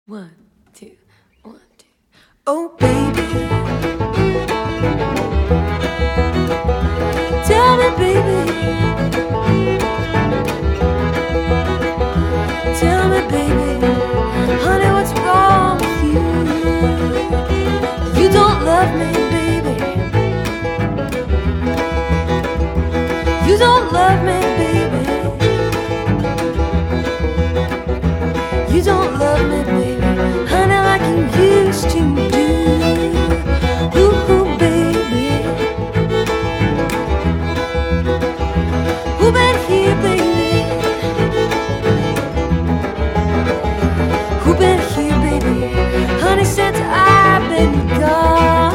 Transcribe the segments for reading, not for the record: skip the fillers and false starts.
1, 2, 1, 2. Oh, baby. Tell me, baby. Tell me, baby. Honey, what's wrong with you? You don't love me, baby. You don't love me, baby. You don't love me, baby. Honey, like you used to do. Ooh, baby. Who been here, baby? Who been here, baby? Honey, since I've been gone.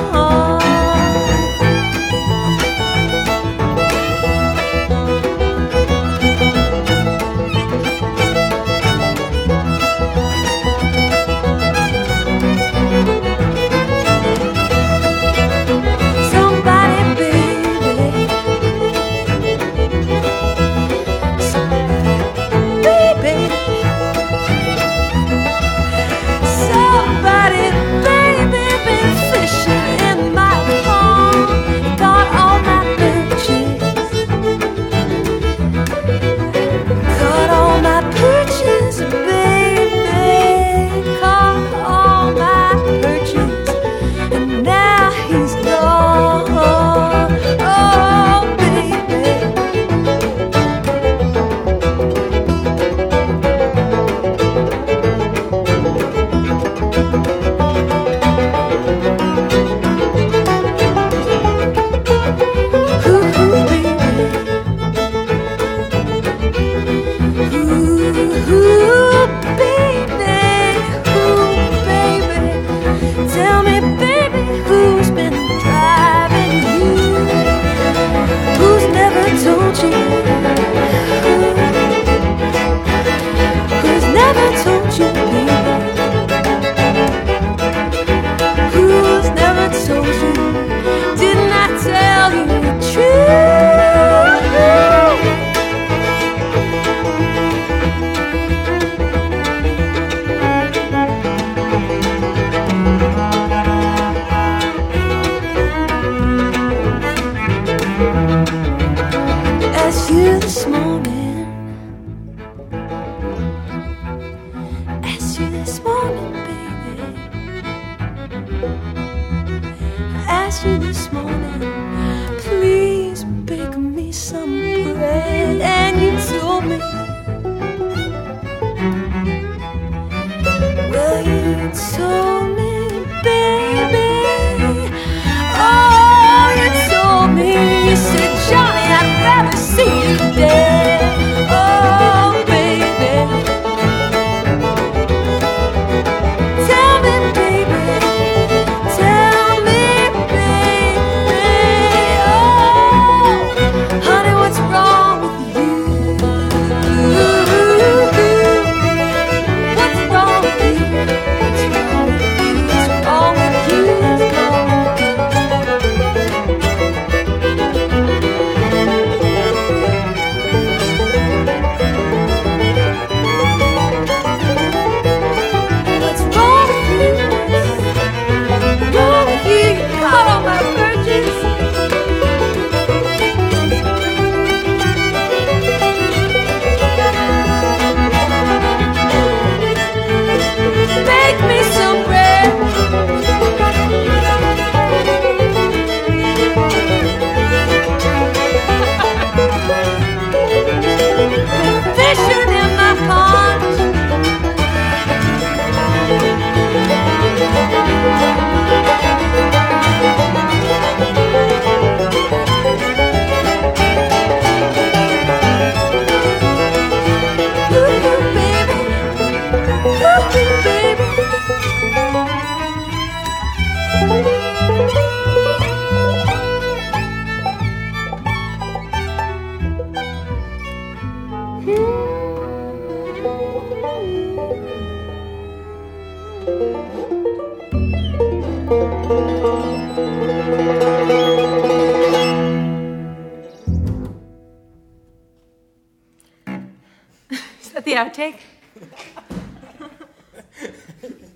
Is that the outtake?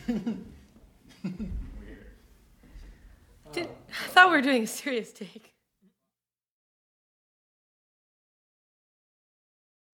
Weird. I thought we were doing a serious take.